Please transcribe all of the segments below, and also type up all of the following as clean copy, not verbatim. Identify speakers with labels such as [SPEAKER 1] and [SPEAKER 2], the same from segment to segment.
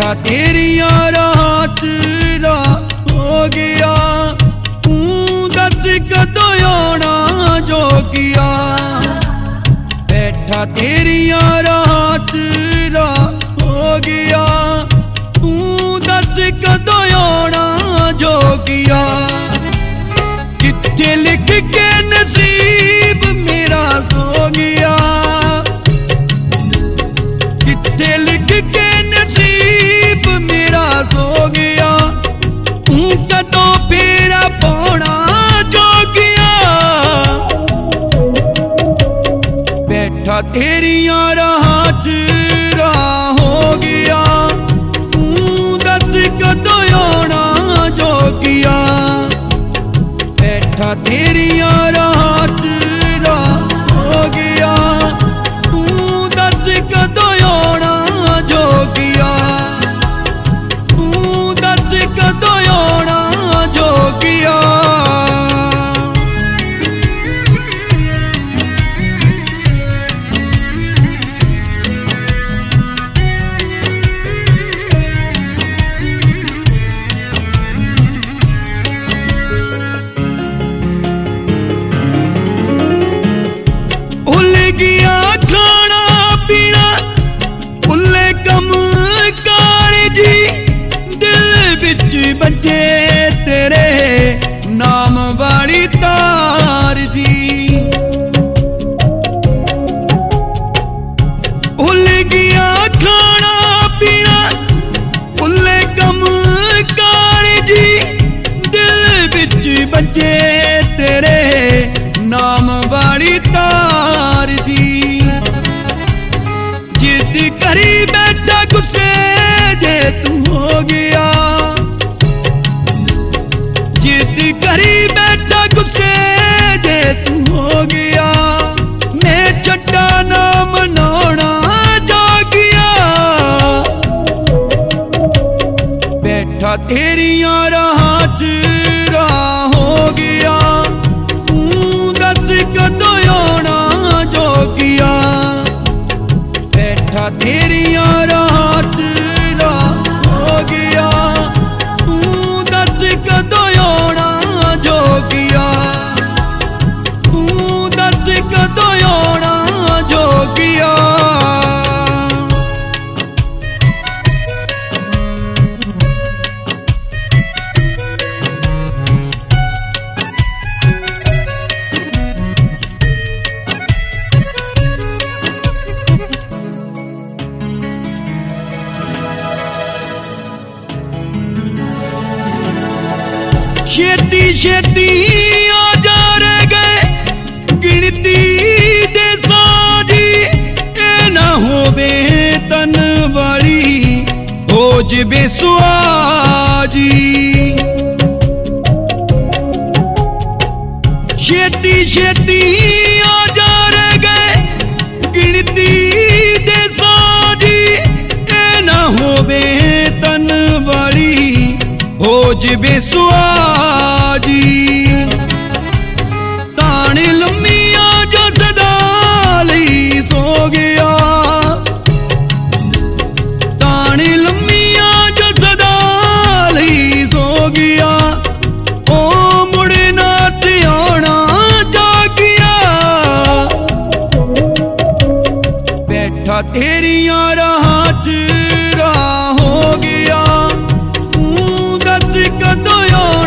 [SPEAKER 1] बैठा तेरिया राह च राह हो गया, तू दस कदों आना जोगिया। बैठा तेरिया राह च राह हो गया, तू दस कदों आना जोगिया। किथे लिख के नसीब मेरा सो गया, किथे लिख के नसीब मेरा सो गया, तू कदों फेरा पाना जोगिया। बैठा तेरिया राह च राह हो गया, तू दस कदों आना जोगिया। बैठा तेरिया राह च राह हो गया, तू दस कदों आना जोगिया, तू दस कदों आना जोगिया। खाना पीना भुले कम कार जी, दिल बिच बजे तेरे नाम वाली तार जी। भुल गया खाना पीना भुले कम कार जी, दिल बिच बजे तेरे नाम वाली तार जी। जिद करी बैठा गुस्से जे तू हो गया, जिद करी बैठा गुस्से जे तू हो गया, मैं छड्डा ना मनाना जोगिया। बैठा तेरिया राह च राह हो गया, तू दस कदों आना जोगिया। बैठा तेरिया राह च राह हो गया, तू दस कदों आना जोगिया, तू दस कदों आना जोगिया। छेती छेती आ जा रह गए गिनती दे साजी, ए ना होवे तन वाली हो जबे सुआजी। छेती छेती आ जा रह गए गिनती दे साजी, ए ना होवे तन वाली हो जबे सुआजी। ताने लम्मिया जो सदा लई सो गया, ताने लम्मिया जो सदा लई सो गया, ओ मुड़े ना आना जागिया। बैठा तेरिया राह च राह हो गया, तू दस कदों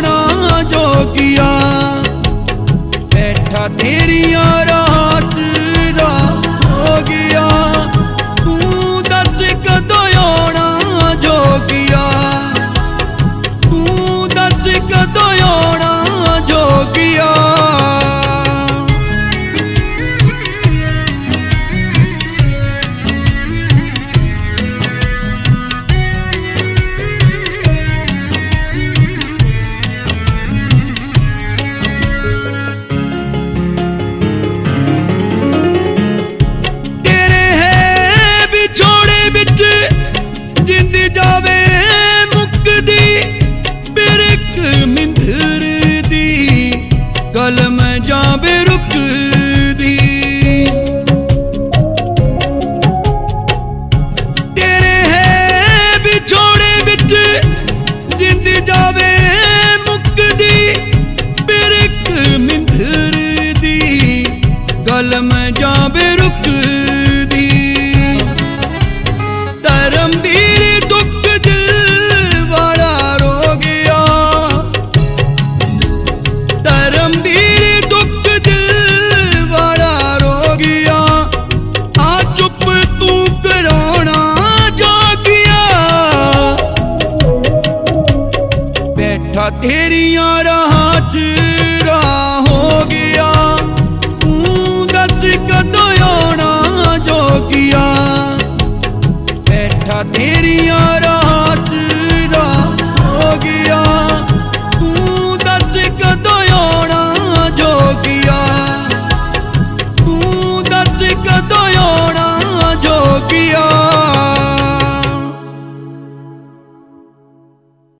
[SPEAKER 1] कलम जावे रुक दी। धर्मवीर दुख दिल वाला रो गया, धर्मवीर दुख दिल वाला रो गया। आ चुप तू कराना जा गया, बैठा तेरियां राह च राह हो गया। कदों आना जोगिया, बैठा तेरियां